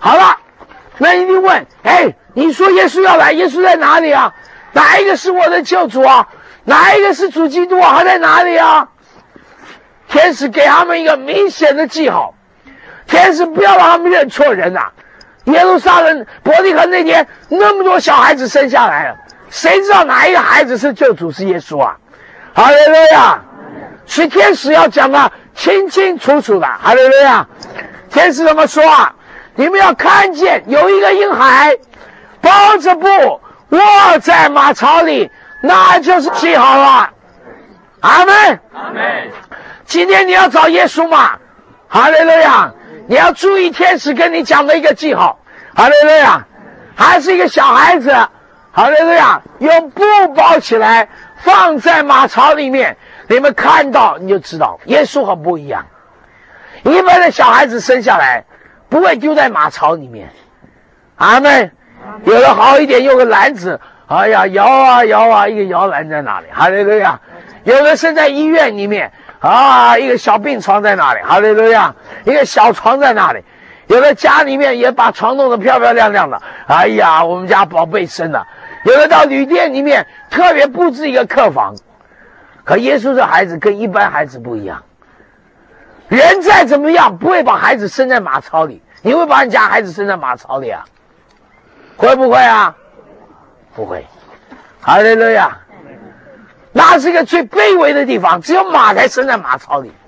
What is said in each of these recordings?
好了，那一定问，你说耶稣要来，耶稣在哪里啊？哪一个是我的救主啊？哪一个是主基督啊？他在哪里啊？天使给他们一个明显的记号，天使不要让他们认错人啊。耶路撒冷伯利恒那天那么多小孩子生下来了，谁知道哪一个孩子是救主是耶稣啊？哈利路亚！所以天使要讲的清清楚楚的，哈利路亚！天使怎么说啊？你们要看见有一个婴孩包着布卧在马槽里，那就是记号了。阿们， 阿们。 今天你要找耶稣嘛？哈利路亚！你要注意天使跟你讲的一个记号，哈利路亚！还是一个小孩子，哈利路亚！用布包起来，放在马槽里面。你们看到你就知道，耶稣很不一样。一般的小孩子生下来不会丢在马槽里面，阿们。有的好一点，用个篮子，哎呀，摇啊摇啊，一个摇篮在那里，哈利路亚！有的生在医院里面。一个小病床在那里，哈利路亚，一个小床在那里。有的家里面也把床弄得漂漂亮亮的，哎呀，我们家宝贝生了。有的到旅店里面特别布置一个客房。可耶稣这孩子跟一般孩子不一样，人再怎么样不会把孩子生在马槽里。你会把你家孩子生在马槽里啊？会不会啊？不会。哈利路亚！那是一个最卑微的地方，只有马才生在马槽里，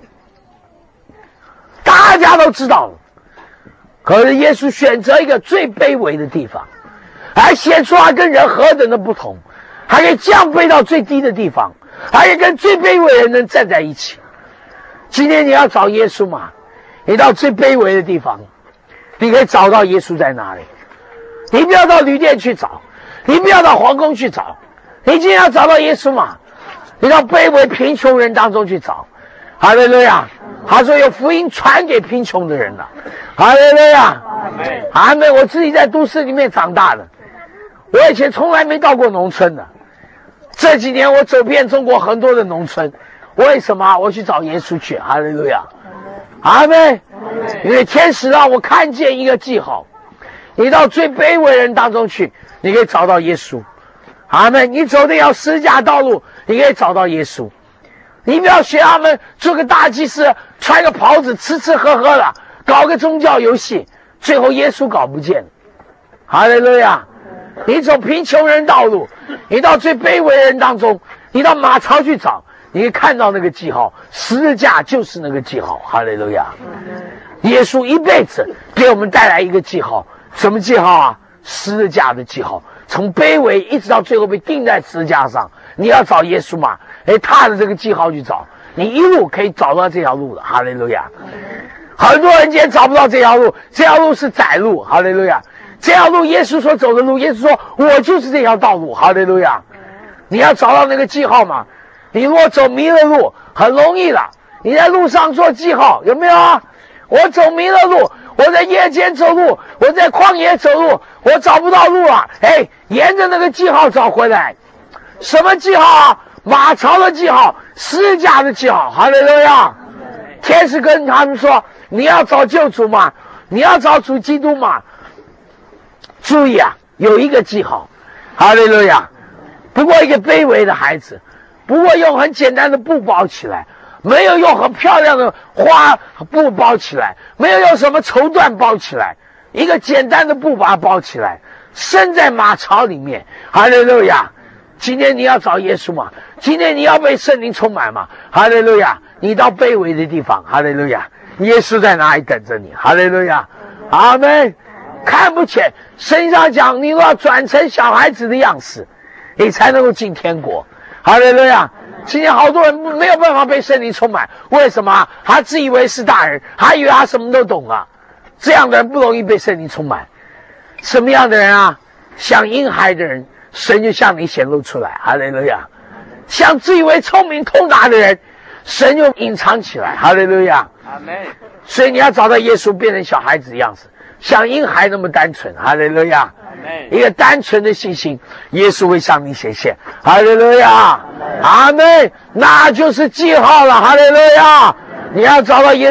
大家都知道了。可是耶稣选择一个最卑微的地方，还显出他跟人何等的不同，还可以降卑到最低的地方，还可以跟最卑微的人能站在一起。今天你要找耶稣嘛？你到最卑微的地方，你可以找到耶稣在哪里。你不要到旅店去找，你不要到皇宫去找，你今天要找到耶稣嘛？你到卑微贫穷人当中去找，哈利路亚！他说有福音传给贫穷的人了，哈利路亚！阿们！我自己在都市里面长大的，我以前从来没到过农村的。这几年我走遍中国很多的农村，为什么？我去找耶稣去，哈利路亚！阿们！因为天使让我看见一个记号，你到最卑微人当中去，你可以找到耶稣。阿们！你走的要十字架道路，你可以找到耶稣。你不要学他们做个大祭司，穿个袍子，吃吃喝喝的，搞个宗教游戏，最后耶稣搞不见。哈利路亚！你走贫穷人道路，你到最卑微人当中，你到马槽去找，你可以看到那个记号，十字架就是那个记号。哈利路亚！耶稣一辈子给我们带来一个记号，什么记号啊？十字架的记号，从卑微一直到最后被钉在十字架上。你要找耶稣嘛？踏着这个记号去找，你一路可以找到这条路的。哈利路亚！很多人今天找不到这条路，这条路是窄路。哈利路亚！这条路耶稣所走的路，耶稣说我就是这条道路。哈利路亚！你要找到那个记号嘛？你如果走迷了路，很容易的。你在路上做记号，有没有啊？我走迷了路，我在夜间走路，我在旷野走路，我找不到路了。沿着那个记号找回来。什么记号啊？马槽的记号，十字架的记号。哈利路亚！天使跟他们说，你要找救主嘛？你要找主基督嘛？注意啊，有一个记号。哈利路亚！不过一个卑微的孩子，不过用很简单的布包起来，没有用很漂亮的花布包起来，没有用什么绸缎包起来，一个简单的布把它包起来，生在马槽里面。哈利路亚！今天你要找耶稣嘛？今天你要被圣灵充满嘛？哈利路亚！你到卑微的地方，哈利路亚！耶稣在哪里等着你？哈利路亚！阿们！看不见，圣经上讲，你若要转成小孩子的样式，你才能够进天国。哈利路亚！今天好多人没有办法被圣灵充满，为什么？他自以为是大人，还以为他什么都懂啊！这样的人不容易被圣灵充满。什么样的人啊？像婴孩的人，神就向你显露出来。哈利路亚！像自以为聪明通达的人，神就隐藏起来。哈利路亚！ 阿们。 所以你要找到耶稣，变成小孩子的样子，像婴孩那么单纯。哈利路亚！一个单纯的信心，耶稣会向你显现。哈利路亚！阿们！那就是记号了。哈利路亚！你要找到耶稣，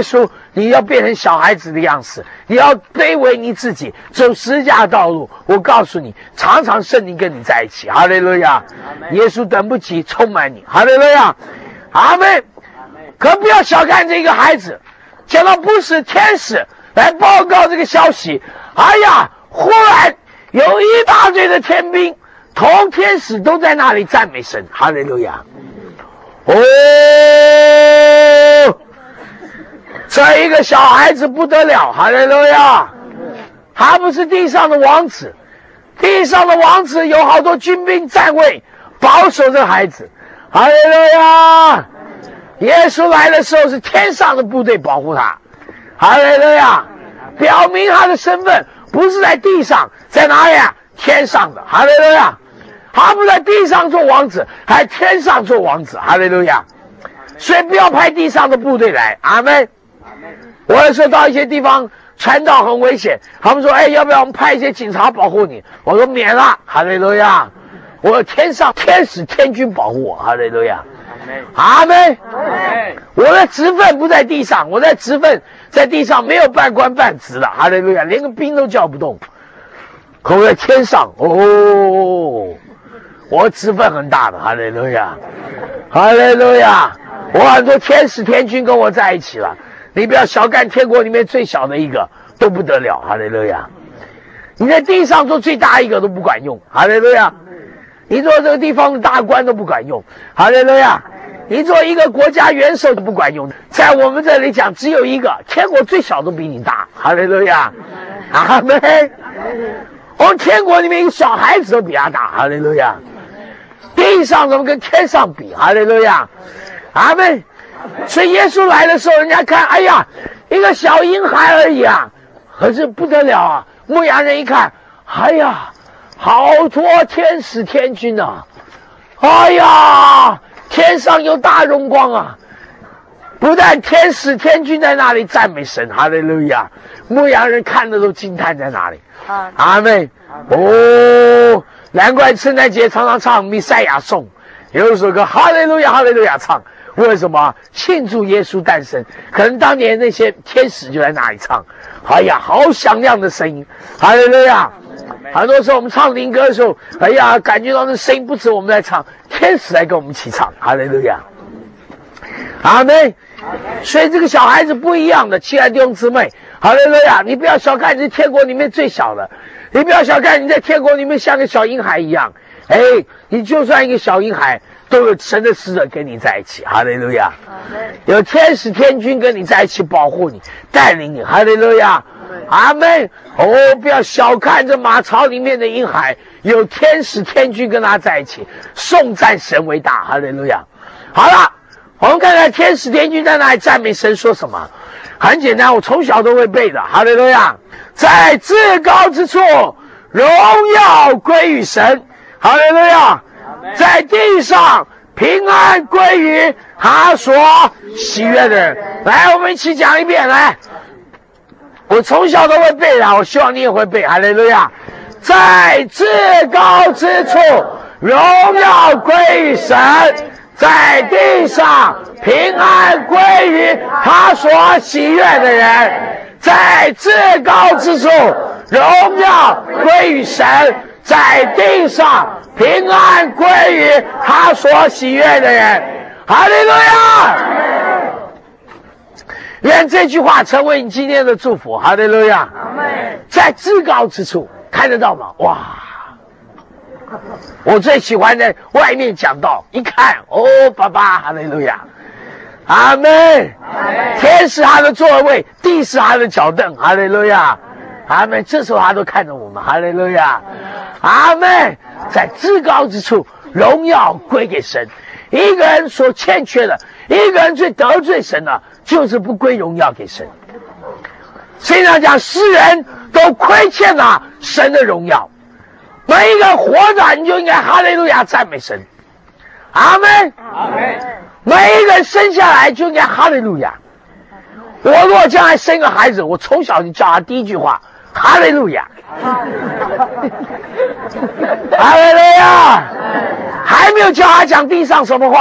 你要变成小孩子的样式，你要卑微你自己，走十字架的道路。我告诉你，常常圣灵跟你在一起。哈利路亚！耶稣等不及充满你。哈利路亚！阿们。可不要小看这个孩子，讲到不是天使来报告这个消息，哎呀，忽然有一大堆的天兵同天使都在那里赞美神。哈利路亚！哦，这一个小孩子不得了。哈利路亚！他不是地上的王子，地上的王子有好多军兵站位保守这孩子。哈利路亚！耶稣来的时候是天上的部队保护他。哈利路亚！表明他的身份不是在地上，在哪里啊？天上的。哈利路亚！他不在地上做王子，还天上做王子。哈利路亚！所以不要派地上的部队来。阿们。我有时候到一些地方传道很危险，他们说要不要我们派一些警察保护你？我说免了。哈利路亚！我有天上天使天军保护我。哈利路亚！阿们。我的职分不在地上，我的职分在地上没有半官半职的。哈利路亚！连个兵都叫不动。可我在天上，我职分很大的。哈利路亚！哈利路亚！我很多天使天军跟我在一起了。你不要小看天国里面最小的一个都不得了。哈利路亚！你在地上做最大一个都不管用。哈利路亚！你做这个地方的大官都不管用。哈利路亚！你做一个国家元首都不管用。在我们这里讲，只有一个，天国最小都比你大。哈利路亚！阿们。我们天国里面一个小孩子都比他大。哈利路亚！地上怎么跟天上比？哈利路亚！阿们。所以耶稣来的时候，人家看，哎呀，一个小婴孩而已啊，可是不得了啊！牧羊人一看，哎呀，好多天使天军啊！哎呀，天上有大荣光啊！不但天使天军在那里赞美神，哈利路亚！牧羊人看的都惊叹在那里。阿们。哦，难怪圣诞节常常唱弥赛亚颂，有一首歌哈利路亚哈利路亚唱。为什么？庆祝耶稣诞生。可能当年那些天使就在那里唱，哎呀，好响亮的声音。哈利路亚！很多时候我们唱灵歌的时候，哎呀，感觉到那声音不止我们在唱，天使来跟我们一起唱。哈利路亚！阿们。所以这个小孩子不一样的，亲爱的弟兄姊妹，哈利路亚！你不要小看你是天国里面最小的，你不要小看你在天国里面像个小婴孩一样。你就算一个小婴孩，都有神的使者跟你在一起。哈利路亚！有天使天军跟你在一起保护你，带领你。哈利路亚！阿们。不要小看这马槽里面的婴孩，有天使天军跟他在一起，颂赞神为大。哈利路亚！好了，我们看看天使天军在那里赞美神说什么。很简单，我从小都会背的。哈利路亚！在至高之处，荣耀归于神。哈利路亚！在地上平安归于他所喜悦的人。来，我们一起讲一遍。来，我从小都会背的，我希望你也会背。哈利路亚！在至高之处，荣耀归于神。在地上平安归于他所喜悦的人。在至高之处，荣耀归于神。在地上平安归于他所喜悦的人。哈利路亚！愿这句话成为你今天的祝福。哈利路亚！在至高之处，看得到吗？哇！我最喜欢在外面讲道，一看，爸爸，哈利路亚！阿们。天是他的座位，地是他的脚凳。哈利路亚！阿们。这时候他都看着我们。哈利路亚！阿们。在至高之处，荣耀归给神。一个人所欠缺的，一个人最得罪神的，就是不归荣耀给神。圣经上讲，世人都亏欠了神的荣耀。每一个活着，你就应该哈利路亚赞美神。阿们。每一个人生下来就应该哈利路亚。我如果将来生个孩子，我从小就叫他第一句话哈利路亚。哈利路亚！还没有叫他讲地上什么话，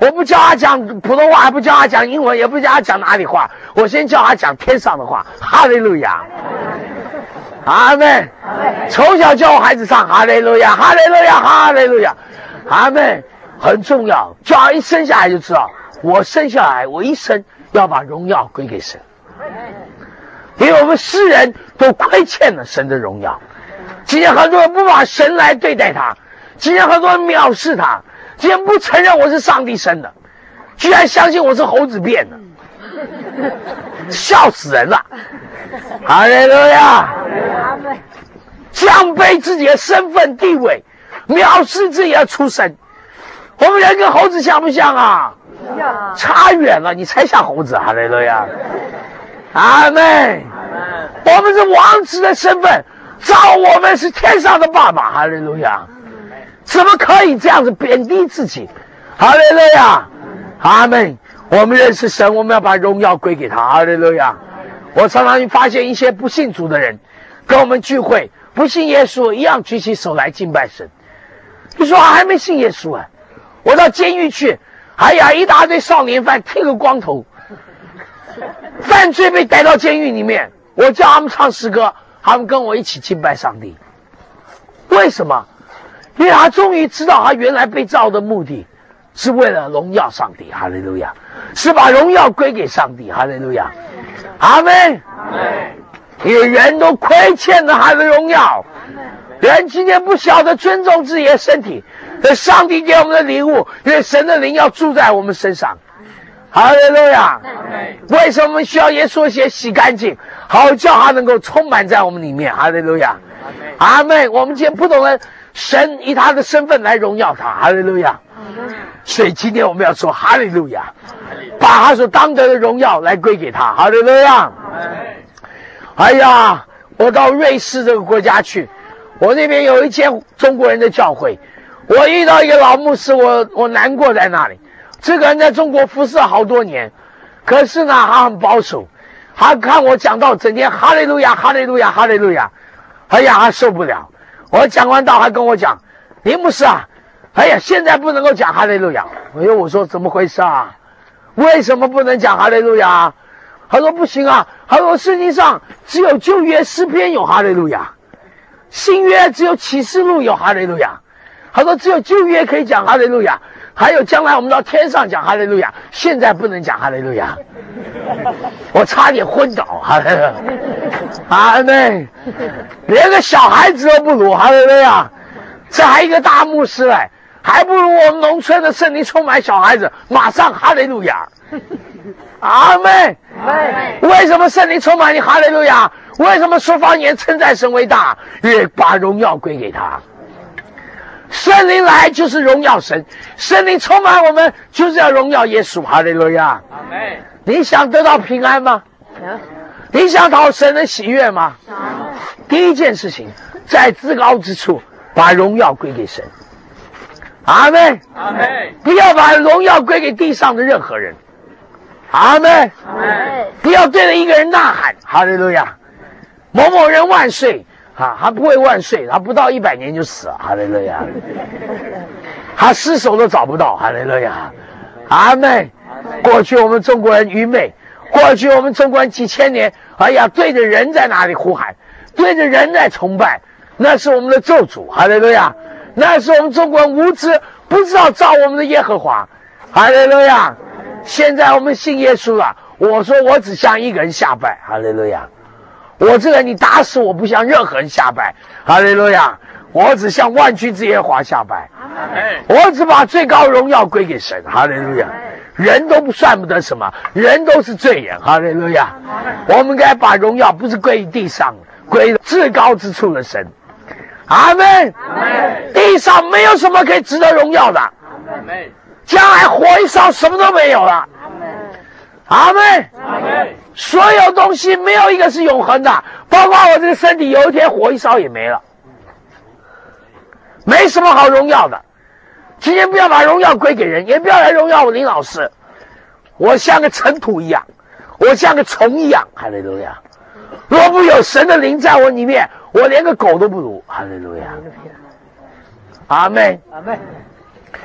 我不教他讲普通话，也不教他讲英文，也不教他讲哪里话，我先教他讲天上的话。哈利路亚，阿们。从小教我孩子唱哈利路亚，哈利路亚，哈利路亚，阿们。很重要，教他一生下来就知道，我生下来，我一生要把荣耀归给神，因为我们世人都亏欠了神的荣耀。今天很多人不把神来对待他，今天很多人藐视他，今天不承认我是上帝生的，居然相信我是猴子变的，笑死人了。哈利路亚，降卑自己的身份地位，藐视自己的出身。我们人跟猴子像不像啊？差远了，你才像猴子。哈利路亚，阿们。我们是王子的身份，造我们是天上的爸爸。哈利路亚，怎么可以这样子贬低自己？哈利路亚，阿们。我们认识神，我们要把荣耀归给他。哈利路亚。我常常发现一些不信主的人跟我们聚会，不信耶稣一样举起手来敬拜神。你说还没信耶稣啊？我到监狱去，哎呀，一大堆少年犯剃个光头，犯罪被带到监狱里面，我叫他们唱诗歌，他们跟我一起敬拜上帝。为什么？因为他终于知道他原来被造的目的是为了荣耀上帝。哈利路亚，是把荣耀归给上帝。哈利路亚，阿们。因为人都亏欠了他的荣耀，人今天不晓得尊重自己的身体，这上帝给我们的礼物，因为神的灵要住在我们身上。哈利路亚！为什么我们需要耶稣的血洗干净，好叫他能够充满在我们里面？哈利路亚！阿们。我们今天不懂得神以他的身份来荣耀他。哈利路亚！所以今天我们要说哈利路亚，把他所当得的荣耀来归给他。哈利路亚！哎呀，我到瑞士这个国家去，我那边有一间中国人的教会，我遇到一个老牧师，我难过在那里。这个人在中国服侍好多年，可是呢他很保守，他看我讲道整天哈利路亚哈利路亚哈利路亚，哎呀他受不了。我讲完道还跟我讲，林牧师啊，哎呀现在不能够讲哈利路亚。我说怎么回事啊？为什么不能讲哈利路亚？他说不行啊，他说圣经上只有旧约诗篇有哈利路亚，新约只有启示录有哈利路亚。他说只有旧约可以讲哈利路亚，还有将来我们到天上讲哈利路亚，现在不能讲哈利路亚。我差点昏倒。哈利路亚，阿们。连个小孩子都不如。哈利路亚，这还一个大牧师来，还不如我们农村的圣灵充满小孩子，马上哈利路亚。阿们。为什么圣灵充满你？哈利路亚。为什么说方言称赞神为大？因为把荣耀归给他。圣灵来就是荣耀神，圣灵充满我们就是要荣耀耶稣。哈利路亚。你想得到平安吗？你想讨神的喜悦吗？第一件事情，在至高之处把荣耀归给神。阿们。不要把荣耀归给地上的任何人。阿们。不要对着一个人呐喊哈利路亚，某某人万岁啊，他不会万岁，他不到100年就死了。哈利路亚，他尸首都找不到。哈利路亚，阿们。过去我们中国人愚昧，过去我们中国人几千年，哎呀，对着人在那里呼喊，对着人在崇拜，那是我们的咒诅。哈利路亚，那是我们中国人无知，不知道造我们的耶和华。哈利路亚。现在我们信耶稣了，我说我只向一个人下拜。哈利路亚，我这个你打死我不向任何人下拜。哈利路亚，我只向万军之耶和华下拜。我只把最高荣耀归给神。哈利路亚，人都不算不得什么，人都是罪人。哈利路亚，我们该把荣耀不是归于地上，归至高之处的神。阿们。地上没有什么可以值得荣耀的，将来火一烧什么都没有了。阿们。所有东西没有一个是永恒的，包括我这个身体，有一天火一烧也没了，没什么好荣耀的。今天不要把荣耀归给人，也不要来荣耀我林老师，我像个尘土一样，我像个虫一样。哈利路亚，若不有神的灵在我里面，我连个狗都不如。哈利路亚，阿们。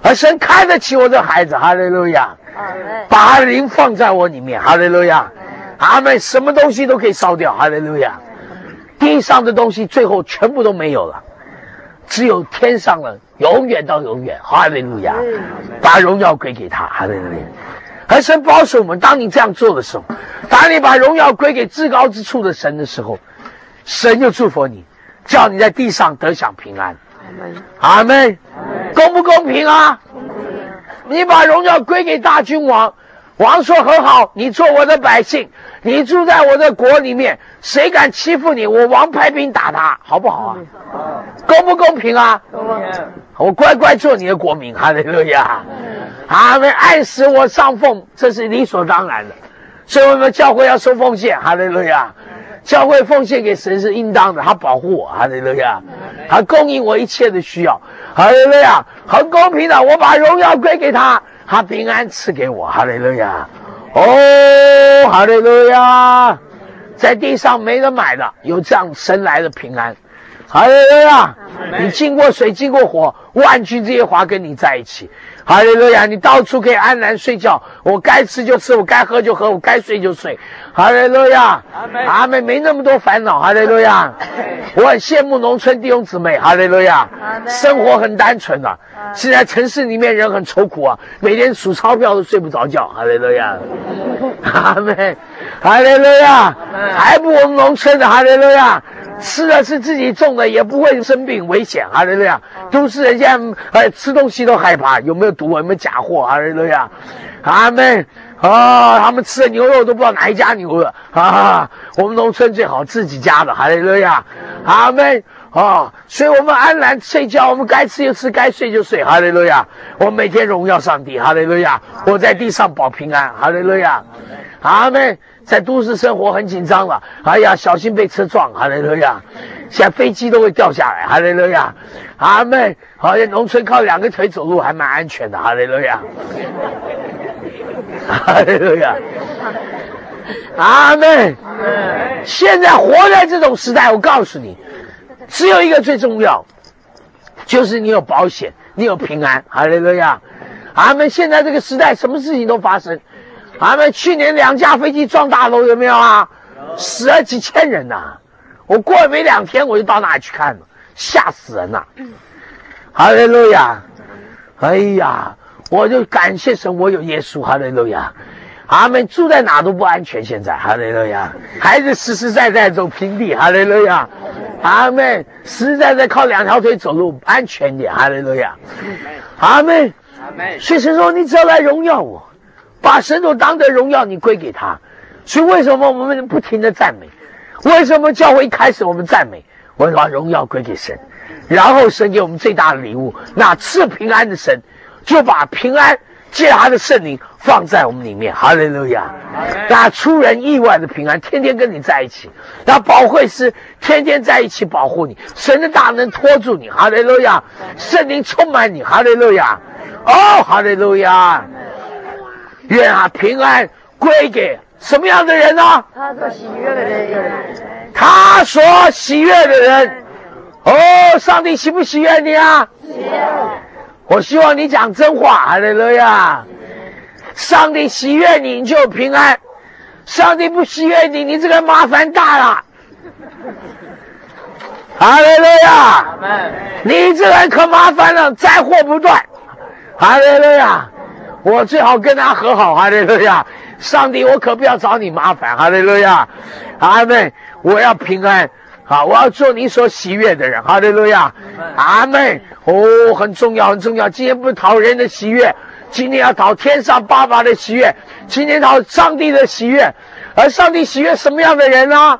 而神看得起我的孩子，哈利路亚，把他的灵放在我里面，哈利路亚，阿们，什么东西都可以烧掉，哈利路亚，地上的东西最后全部都没有了，只有天上了，永远到永远，哈利路亚，把荣耀归给他，哈利路亚。而神保守我们，当你这样做的时候，当你把荣耀归给至高之处的神的时候，神就祝福你，叫你在地上得享平安。阿们，公不公平啊？你把荣耀归给大君王，王说很好，你做我的百姓，你住在我的国里面，谁敢欺负你，我王派兵打他，好不好啊？公不公平啊？我乖乖做你的国民，哈利路亚。阿们，按时我上奉，这是理所当然的。所以我们教会要收奉献，哈利路亚。教会奉献给神是应当的，他保护我，哈利路亚，他供应我一切的需要，哈利路亚，很公平的，我把荣耀归给他，他平安赐给我，哈利路亚，哦，哈利路亚，在地上没人买的，有这样神来的平安，哈利路亚，你经过水经过火，万军之耶和华跟你在一起，哈利路亚，你到处可以安然睡觉，我该吃就吃，我该喝就喝，我该睡就睡，哈利路亚，阿们，没那么多烦恼，哈利路亚，我很羡慕农村弟兄姊妹，哈利路亚，生活很单纯啊，现在城市里面人很愁苦啊，每天数钞票都睡不着觉，哈利路亚，阿们，哈利路亚，还不我们农村的，哈利路亚，吃的是自己种的，也不会生病危险，哈利路亚，都是人家吃东西都害怕，有没有毒，有没有假货，哈利路亚，阿们。他们吃的牛肉都不知道哪一家牛的啊！我们农村最好自己家的，哈利路亚，阿们所以我们安然睡觉，我们该吃就吃，该睡就睡，哈利路亚！我每天荣耀上帝，哈利路亚！我在地上保平安，哈利路亚，阿们！在都市生活很紧张了，哎呀，小心被车撞，哈利路亚！现在飞机都会掉下来，哈利路亚，阿们！好像农村靠2个腿走路还蛮安全的，哈利路亚。哈利路亚，阿们！现在活在这种时代，我告诉你，只有一个最重要，就是你有保险，你有平安。哈利路亚，阿们！现在这个时代，什么事情都发生。阿们！去年2架飞机撞大楼，有没有啊？死了几千人呐！我过了没2天，我就到那里去看了，吓死人了。哈利路亚，哎呀！我就感谢神，我有耶稣，哈利路亚，阿们，住在哪都不安全，现在，哈利路亚，孩子实实在在走平地，哈利路亚，阿们，实实在在靠2条腿走路，安全点，哈利路亚，阿们，所以神说，你只要来荣耀我，把神所当得荣耀你归给他。所以为什么我们不停的赞美？为什么教会一开始我们赞美？我把荣耀归给神，然后神给我们最大的礼物，那赐平安的神就把平安借他的圣灵放在我们里面，哈利路亚！那出人意外的平安，天天跟你在一起；那保惠师天天在一起保护你，神的大能拖住你，哈利路亚！圣灵充满你，哈利路亚！哈利路亚！愿平安归给什么样的人呢？ 他所喜悦的人。 他所喜悦的人。上帝喜不喜悦你啊？ 喜悦。 我希望你讲真话，哈利路亚！上帝喜悦你，你就有平安；上帝不喜悦你，你这个麻烦大了。哈利路亚！你这个人可麻烦了，灾祸不断。哈利路亚！我最好跟他和好，哈利路亚！上帝，我可不要找你麻烦，哈利路亚！阿们！我要平安。我要做你所喜悦的人，哈利路亚，阿们！很重要，很重要。今天不是讨人的喜悦，今天要讨天上爸爸的喜悦，今天讨上帝的喜悦。而上帝喜悦什么样的人呢？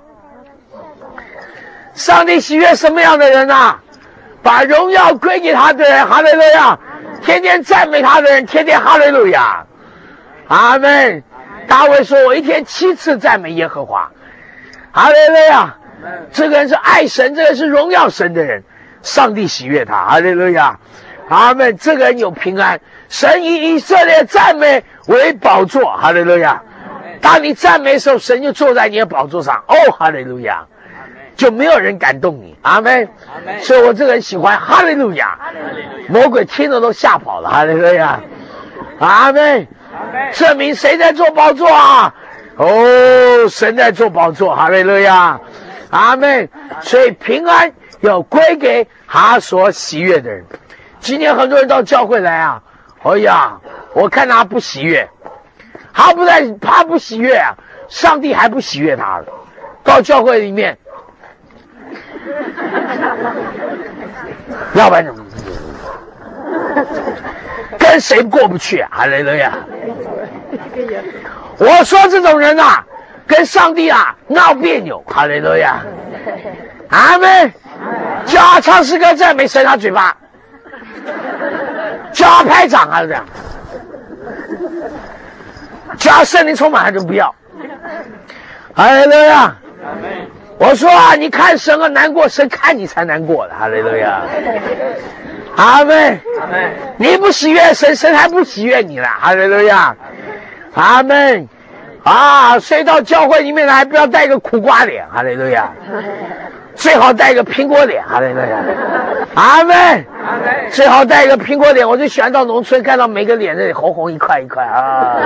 上帝喜悦什么样的人呢？把荣耀归给他的人，哈利路亚！天天赞美他的人，天天哈利路亚，阿们！大卫说：“我一天7次赞美耶和华。”哈利路亚！这个人是爱神，这个人是荣耀神的人，上帝喜悦他，哈利路亚，阿们！这个人有平安，神以以色列赞美为宝座，哈利路亚！当你赞美的时候，神就坐在你的宝座上，哈利路亚！ 就没有人敢动你。阿们。所以我这个人喜欢哈利路亚，魔鬼听了都吓跑了。哈利路亚，阿们。证明谁在做宝座啊？哦，神在做宝座。哈利路亚，阿们。所以平安要归给他所喜悦的人。今天很多人到教会来啊，哎呀，我看他不喜悦，他不喜悦啊，上帝还不喜悦他了。到教会里面，要不然跟谁过不去啊？哈利路亚！我说这种人啊，跟上帝啊闹别扭。哈利路亚！阿们。叫他唱诗歌赞美神，他嘴巴；叫他拍掌，还是这样；叫他圣灵充满，他就不要。哈利路亚！我说啊，你看神啊难过，神看你才难过的。哈利路亚！阿们。你不喜悦神，神还不喜悦你了。哈利路亚！阿们。啊，所以到教会里面来，不要带个苦瓜脸。哈利路亚！最好带个苹果脸。哈利路亚！阿们。最好带一个苹果脸。我就喜欢到农村看到每个脸那里红红一块一块啊，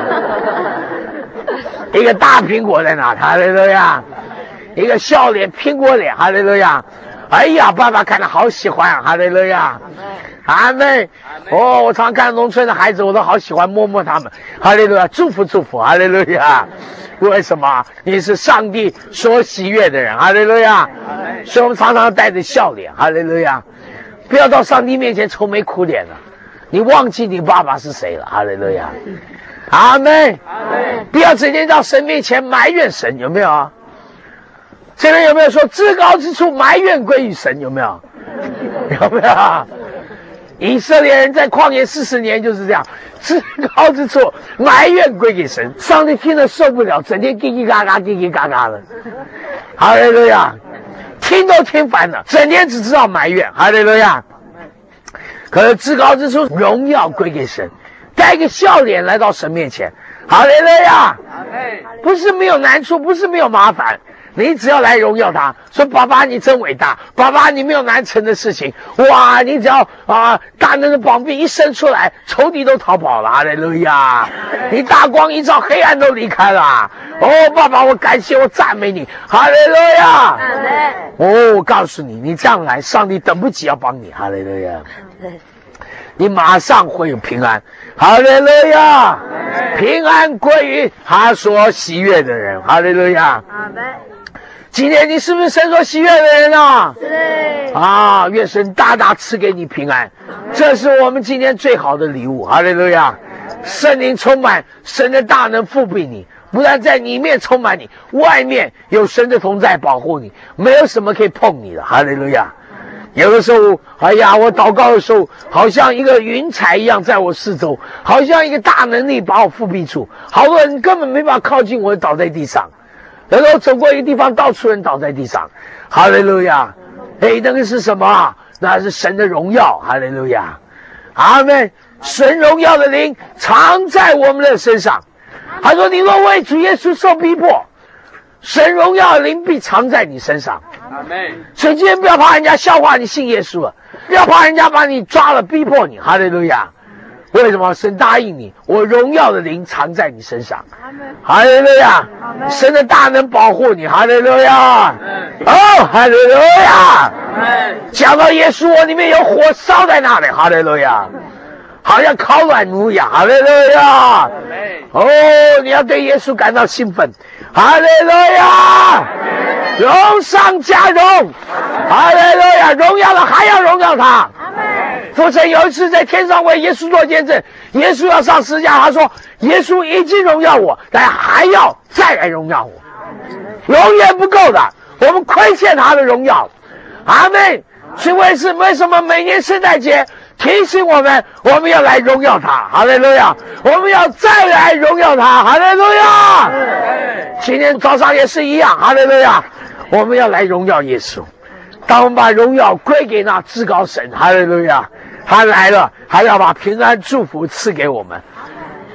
一个大苹果在那。哈利路亚！一个笑脸苹果脸。哈利路亚！哎呀，爸爸看了好喜欢啊。哈利路亚！阿们。哦，我常看农村的孩子，我都好喜欢摸摸他们。哈利路亚！祝福祝福。哈利路亚！为什么？你是上帝所喜悦的人。哈利路亚！所以我们常常带着笑脸。哈利路亚！不要到上帝面前愁眉苦脸了，你忘记你爸爸是谁了。哈利路亚！阿们。不要整天到神面前埋怨神，有没有啊？这边有没有说至高之处埋怨归于神？有没有？有没有啊？以色列人在旷野40年就是这样，至高之处埋怨归给神。上帝听了受不了，整天叽叽嘎嘎叽叽嘎嘎的。哈利路亚！听都听烦了，整天只知道埋怨。哈利路亚！可是至高之处荣耀归给神，带个笑脸来到神面前。哈利路亚！不是没有难处，不是没有麻烦，你只要来荣耀他，说爸爸你真伟大，爸爸你没有难成的事情。哇，你只要大能的膀臂一伸出来，仇敌都逃跑了。哈利路亚！你大光一照，黑暗都离开了。哦，爸爸我感谢我赞美你。哈利路亚！哦，我告诉你，你这样来，上帝等不及要帮你。哈利路亚！你马上会有平安。哈利路亚！平安归于他所喜悦的人。哈利路亚！今天你是不是神所喜悦的人啊？是啊，愿神大大赐给你平安，这是我们今天最好的礼物。哈利路亚！圣灵充满，神的大能复庇你，不但在里面充满你，外面有神的同在保护你，没有什么可以碰你的。哈利路亚！有的时候，哎呀，我祷告的时候，好像一个云彩一样在我四周，好像一个大能力把我覆庇住，好多人根本没办法靠近我，倒在地上。有时候走过一个地方，到处人倒在地上。哈利路亚！哎，那个是什么？那是神的荣耀。哈利路亚！阿们！神荣耀的灵常在我们的身上。他说：“你若为主耶稣受逼迫，神荣耀的灵必常在你身上。”阿们。所以今天不要怕人家笑话你信耶稣了，不要怕人家把你抓了逼迫你。哈利路亚！为什么？神答应你，我荣耀的灵常在你身上。哈利路亚！神的大能保护你。哈利路亚！哦，哈利路亚！讲到耶稣，我里面有火烧在那里。哈利路亚！好像烤软炉一样。哈利路亚！哦，你要对耶稣感到兴奋。哈利路亚！荣上加荣。哈利路亚！荣耀了还要荣耀他。父神有一次在天上为耶稣做见证，耶稣要上十字架，他说耶稣已经荣耀我，但还要再来荣耀我，永远不够的，我们亏欠他的荣耀。阿们。所以为什么每年圣诞节提醒我们要来荣耀他。哈利路亚！我们要再来荣耀他。哈利路亚！今天早上也是一样。哈利路亚！我们要来荣耀耶稣。当我们把荣耀归给那至高神，哈利路亚！他来了，还要把平安祝福赐给我们。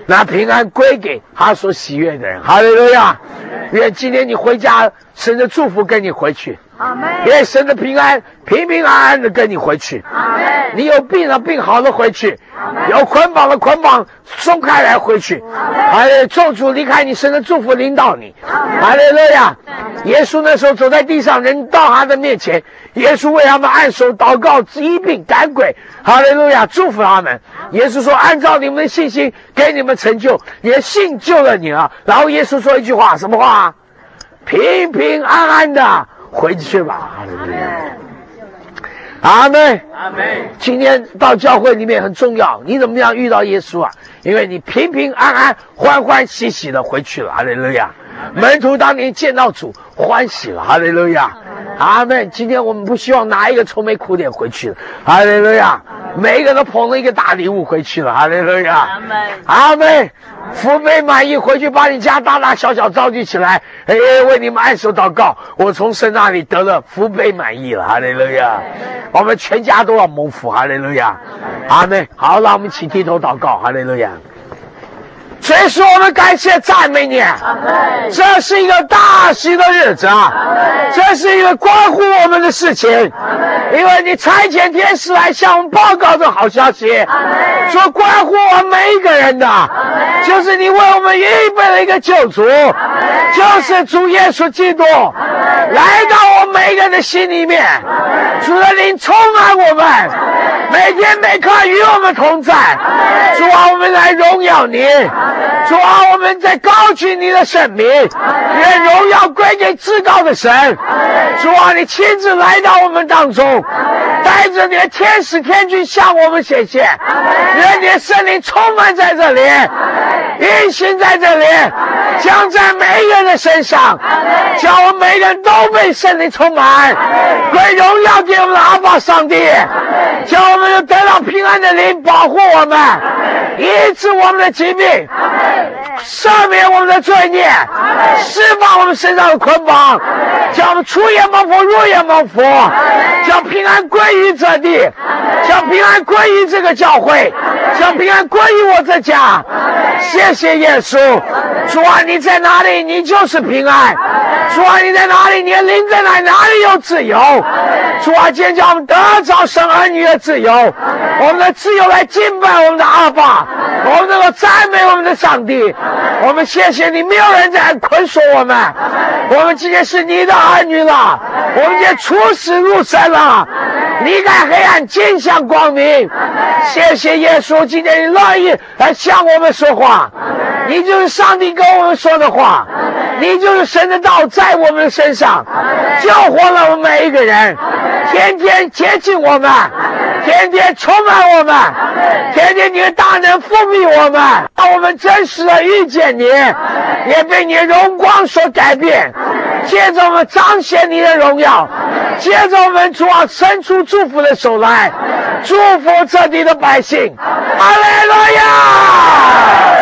那平安归给他所喜悦的人。哈利路亚！愿今天你回家，神的祝福跟你回去。愿神的平安平平安安的跟你回去。你有病了，病好了回去；有捆绑了，捆绑松开来回去。咒诅离开你，神的祝福领导你。哈利路亚！耶稣那时候走在地上，人到他的面前，耶稣为他们按手祷告，医病赶鬼。哈利路亚！祝福他们。耶稣说：“按照你们的信心，给你们成就，你的信救了你啊！”然后耶稣说一句话，什么话？平平安安的回去吧。哈利路亚！阿们，阿们。今天到教会里面很重要，你怎么样遇到耶稣啊？因为你平平安安、欢欢喜喜的回去了。哈利路亚！门徒当年见到主，欢喜了。哈利路亚！阿们。今天我们不希望拿一个愁眉苦脸回去了。哈利路亚！每一个都捧了一个大礼物回去了。哈利路亚！阿们，阿们。福杯满溢，回去把你家大大小小召集起来，为你们按手祷告。我从神那里得了福杯满溢了。哈利路亚！我们全家都要蒙福。哈利路亚！阿们。好，让我们一起低头祷告。哈利路亚！所以说我们感谢赞美你，这是一个大喜的日子啊！这是一个关乎我们的事情，因为你差遣天使来向我们报告这好消息，说关乎我们每一个人的，就是你为我们预备了一个救主，就是主耶稣基督来到我们每一个人的心里面，主的灵充满我们，每天每刻与我们同在。主啊，我们来荣耀你。主啊，我们在高举你的圣名，愿荣耀归给至高的神。主啊，你亲自来到我们当中，带着你的天使天军向我们显现，愿你的圣灵充满在这里，运行在这里，将在每一个人的身上，叫我们每个人都被圣灵充满，归荣耀给我们的阿爸上帝，叫我们有得到平安的灵保护我们，医治我们的疾病，赦免我们的罪孽，释放我们身上的捆绑，叫我们出也蒙福，入也蒙福，叫平安归于这地，叫平安归于这个教会，叫平安归于我这家。谢谢耶稣。主啊，你在哪里，你就是平安。主啊，你在哪里，你的灵在哪里，哪里有自由。主啊，今天叫我们得着神儿女的自由，我们的自由来敬拜我们的阿爸，我们能够赞美我们的上帝。我们谢谢你，没有人再捆锁我们，我们今天是你的儿女了，我们今天出死入生了，离开黑暗进向光明。谢谢耶稣，今天你乐意来向我们说话，你就是上帝跟我们说的话，你就是神的道在我们的身上，救活了我们每一个人，天天接近我们，天天充满我们，天天你的大能复辟我们，让我们真实的遇见你，也被你的荣光所改变。接着我们彰显你的荣耀，接着我们主啊伸出祝福的手来，祝福这地的百姓。哈利路亚！